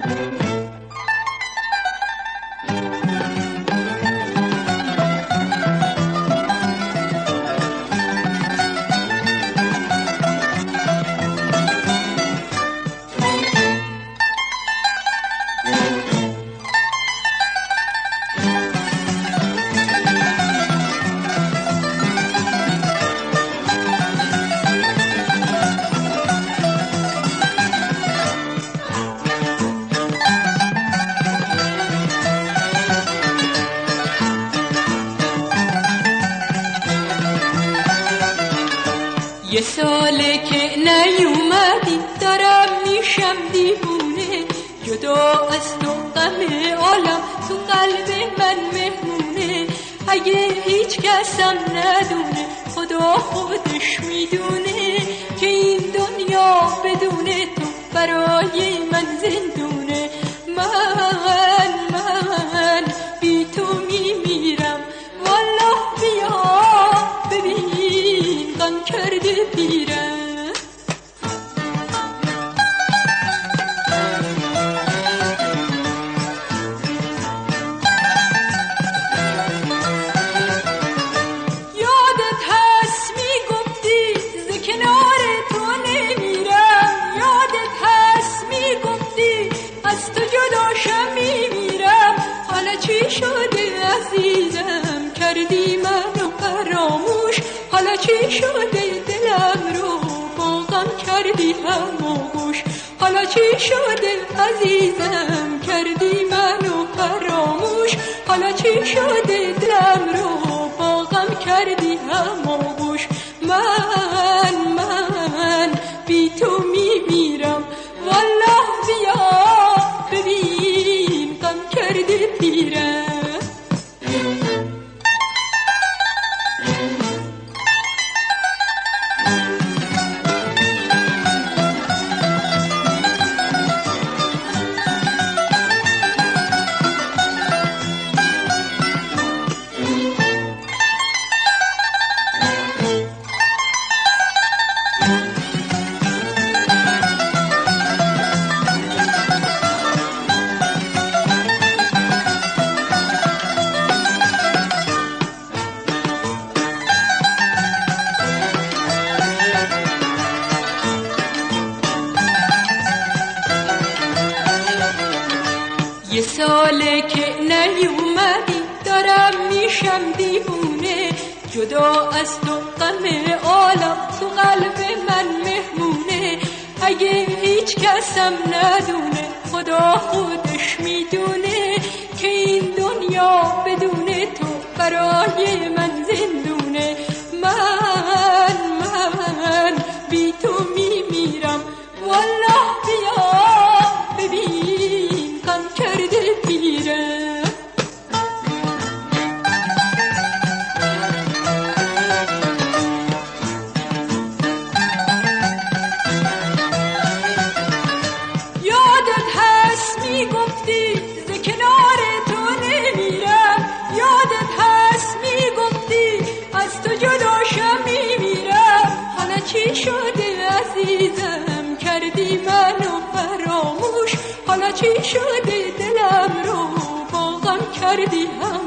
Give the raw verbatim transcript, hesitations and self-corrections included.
یه ساله که نیومدی دارم میشم دیوونه، جدا از تو غم عالم تو قلب من مهمونه. اگه هیچ کسم ندونه خدا خودش میدونه که این دنیا بدون تو برای من زندونه. من من بی تو میمیرم والله، بیا ببین غم کرده پیرم. یادت هست میگفتی ز کنار تو نمیرم، یادت هست میگفتی از تو جداشم میمیرم. حالا چی شده عزیزم کردی منو فراموش، حالا چی شده دلم رو با غم کردی هموش. حالا چی شده عزیزم کردی منو فراموش، حالا چی شده دلم رو با غم کردی هموش. من من بی تو میمیرم والله، بیا ببین غم کرده پیرم. یه ساله که نیومدی دارم میشم دیوونه، جدا از تو غم عالم تو قلب من مهمونه. اگه هیچ کسم ندونه خدا خودش میدونه که این دنیا بدون تو برای من زندونه. من من بی تو میمیرم والله، بیا ببین غم کرده پیرم. یادت هست میگفتی ز کنار تو نمیرم، یادت هست میگفتی از تو جداشم میمیرم. حالا چی شده عزیزم کردی منو فراموش، حالا چی شده دلم رو با غم کردی هم